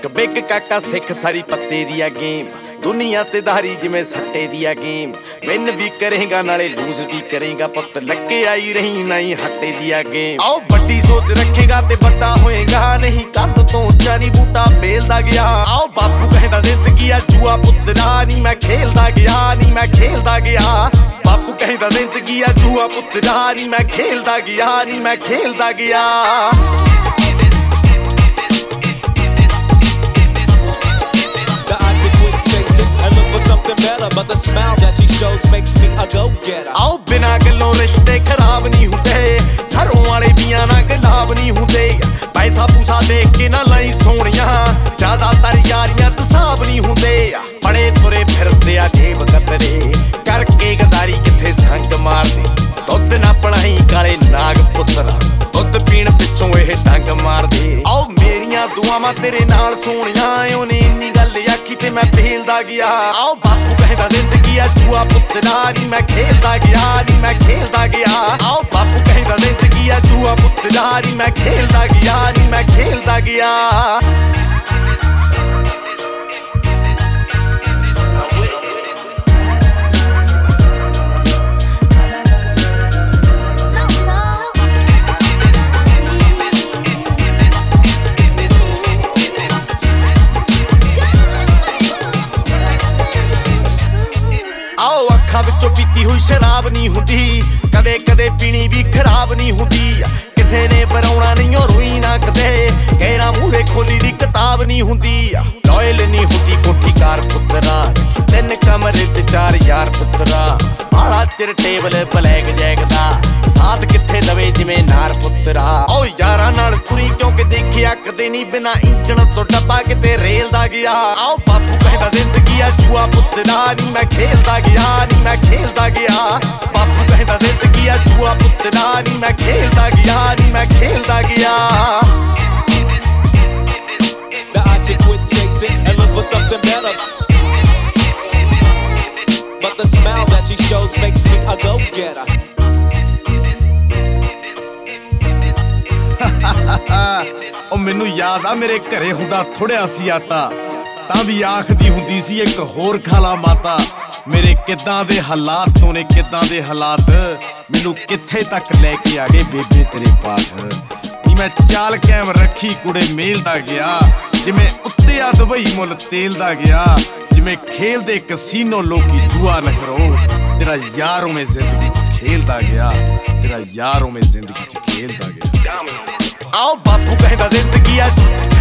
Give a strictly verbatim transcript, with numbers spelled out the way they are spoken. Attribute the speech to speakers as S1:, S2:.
S1: ਇੱਕ ਬਿੱਗ ਕਾਕਾ ਸਿੱਖ ਸਾਰੀ ਪੱਤੇ ਦੀ ਆ ਗੇਮ ਦੁਨੀਆ ਤੇ ਧਾਰੀ ਜਿਵੇਂ ਸੱਟੇ ਦੀ ਆ ਗੇਮ ਵਿਨ ਵੀ ਕਰੇਗਾ ਨਾਲੇ ਲੂਜ਼ ਵੀ ਕਰੇਗਾ ਪੁੱਤ ਲੱਗੇ ਆਈ ਰਹੀ ਨਹੀਂ ਹੱਟੇ ਦੀ ਆ ਗੇਮ ਆਓ ਵੱਡੀ ਸੋਚ ਰੱਖੇਗਾ ਤੇ ਵੱਡਾ ਹੋਏਗਾ ਨਹੀਂ ਕੰਧ ਤੋਂ ਉੱਚਾ ਨਹੀਂ ਬੂਟਾ ਬੇਲਦਾ ਗਿਆ ਆਓ ਬਾਪੂ ਕਹਿੰਦਾ ਜ਼ਿੰਦਗੀ ਆ ਜੂਆ ਪੁੱਤਰਾ ਨਹੀਂ ਮੈਂ ਖੇਲਦਾ ਗਿਆ ਨਹੀਂ ਮੈਂ ਖੇਲਦਾ ਗਿਆ ਬਾਪੂ ਕਹਿੰਦਾ ਜ਼ਿੰਦਗੀ ਆ ਜੂਆ ਪੁੱਤਰਾ ਨਹੀਂ ਮੈਂ ਖੇਲਦਾ ਗਿਆ ਨਹੀਂ ਮੈਂ ਖੇਲਦਾ ਗਿਆ
S2: But the smile that she shows makes me a go-getter.
S1: ਆਓ ਬਿਨਾ ਗੱਲੋਂ ਰਿਸ਼ਤੇ ਖਰਾਬ ਨਹੀਂ ਹੁੰਦੇ ਸਰੋਂ ਵਾਲੇ ਬੀਆਂ ਨਾਲ ਗਲਾਬ ਨਹੀਂ ਹੁੰਦੇ ਪੈਸਾ ਪੂਸਾ ਦੇਖ ਕੇ ਨਾ ਲਈ ਸੋਹਣੀਆਂ ਜ਼ਿਆਦਾਤਰ ਯਾਰੀਆਂ ਤਸਾਬ ਨਹੀਂ ਹੁੰਦੇ ਬੜੇ ਤੁਰੇ ਫਿਰਦੇ ਆ ਜੇਬ ਕਤਰੇ ਕਰਕੇ ਗਦਾਰੀ ਕਿੱਥੇ ਸੰਗ ਮਾਰਦੇ ਦੁੱਧ ਨਾ ਪਣਾਈ ਕਾਲੇ ਨਾਗ ਪੁੱਤਰਾ ਦੁੱਧ ਪੀਣ ਪਿੱਛੋਂ ਇਹ ਡੰਗ ਮਾਰਦੇ ਆਓ ਮੇਰੀਆਂ ਦੁਆਵਾਂ ਤੇਰੇ ਨਾਲ ਸੋਹਣੀਆਂ ਉਹਨੇ ਇੰਨੀ ਗੱਲ ਆਖੀ ਤੇ ਮੈਂ ਫੇਲਦਾ ਗਿਆ ਆਓ ਬਾਪੂ ਕਹਿੰਦਾ ਜ਼ਿੰਦਗੀ ਆ ਜੂਆ ਪੁੱਤਰਾ ਨਹੀਂ ਮੈਂ ਖੇਲਦਾ ਗਿਆ ਨਹੀਂ ਮੈਂ ਖੇਲਦਾ ਗਿਆ ਆਓ ਬਾਪੂ ਕਹਿੰਦਾ ਜ਼ਿੰਦਗੀ ਆ ਜੂਆ ਪੁੱਤਰਾ ਨਹੀਂ ਮੈਂ ਖੇਲਦਾ ਗਿਆ ਨਹੀਂ ਮੈਂ ਖੇਲਦਾ ਗਿਆ ਆਓ ਅੱਖਾਂ ਵਿੱਚੋਂ ਪੀਤੀ ਹੋਈ ਸ਼ਰਾਬ ਨਹੀਂ ਹੁੰਦੀ ਕਦੇ ਕਦੇ ਪੀਣੀ ਵੀ ਖਰਾਬ ਨਹੀਂ ਹੁੰਦੀ ਕਿਸੇ ਨੇ ਪਰਾਉਣਾ ਨਹੀਂ ਉਹ ਰੋਈ ਨਾ ਕਦੇ ਗੈਰਾਂ ਮੂਹਰੇ ਖੋਲੀ ਦੀ ਕਿਤਾਬ ਨਹੀਂ ਹੁੰਦੀ ਲੋਇਲ ਨਹੀਂ ਹੁੰਦੀ ਕੋਠੀ ਕਾਰ ਪੁੱਤਰਾ ਤਿੰਨ ਕਮਰੇ ਤੇ ਚਾਰ ਯਾਰ ਪੁੱਤਰਾ ਬਾਲਾ ਚਿਰ ਟੇਬਲ ਬਲੈਕ ਜੈਗਦਾ ਸਾਥ ਕਿੱਥੇ ਦਵੇ ਜਿਵੇਂ ਨਾਰ ਪੁੱਤਰਾ ਓ ਯਾਰਾਂ ਨਾਲ ਤੁਰੀ ਕਿਉਂਕਿ ਦੇਖਿਆ ਕਦੇ ਨਹੀਂ ਬਿਨਾ ਇੰਜਣ ਤੋਂ ਡੱਬਾ ਕਿਤੇ ਰੇਲ ਦਾ ਗਿਆ ਆਓ ਬਾਪੂ ਕਹਿੰਦਾ ਜ਼ਿੰਦਗੀ ਆ ਜੂਆ ਪੁੱਤਰਾ ਨਹੀਂ ਮੈਂ ਖੇਲਦਾ ਗਿਆ ਨਹੀਂ ਮੈਂ ਖੇਲਦਾ ਗਿਆ ਬਾਪੂ ਕਹਿੰਦਾ ਜ਼ਿੰਦਗੀ ਆ ਜੂਆ ਪੁੱਤਰਾ ਨਹੀਂ ਮੈਂ ਖੇਲਦਾ ਗਿਆ ਨਹੀਂ ਮੈਂ ਖੇਲਦਾ ਗਿਆ
S2: Now I should quit chasing and look for something better. But the smile that she shows makes me a go-getter.
S1: ਉਹ ਮੈਨੂੰ ਯਾਦ ਆ ਮੇਰੇ ਘਰੇ ਹੁੰਦਾ ਥੋੜਿਆ ਸੀ ਆਟਾ ਤਾਂ ਵੀ ਆਖਦੀ ਹੁੰਦੀ ਸੀ ਇੱਕ ਹੋਰ ਖਾਲਾ ਮਾਤਾ ਮੇਰੇ ਕਿੱਦਾਂ ਦੇ ਹਾਲਾਤ ਤੋਂ ਨੇ ਕਿੱਦਾਂ ਦੇ ਹਾਲਾਤ ਮੈਨੂੰ ਕਿੱਥੇ ਤੱਕ ਲੈ ਕੇ ਆ ਗਏ ਬੇਬੇ ਤੇਰੇ ਪਾਠ ਨੀ ਮੈਂ ਚਾਲ ਕਾਇਮ ਰੱਖੀ ਕੁੜੇ ਮੇਲਦਾ ਗਿਆ ਜਿਵੇਂ ਉੱਤੇ ਆ ਦੁਬਈ ਮੁੱਲ ਤੇਲ ਦਾ ਗਿਆ ਜਿਵੇਂ ਖੇਲਦੇ ਕਸੀਨੋ ਲੋਕੀ ਜੂਆ ਨਾ ਕਰੋ ਤੇਰਾ ਯਾਰ ਉਵੇਂ ਜ਼ਿੰਦਗੀ 'ਚ ਖੇਲਦਾ ਗਿਆ ਤੇਰਾ ਯਾਰ ਉਵੇਂ ਜ਼ਿੰਦਗੀ 'ਚ ਖੇਲਦਾ ਗਿਆ ਆਓ ਬਾਪੂ ਕਹਿੰਦਾ ਜ਼ਿੰਦਗੀ ਆ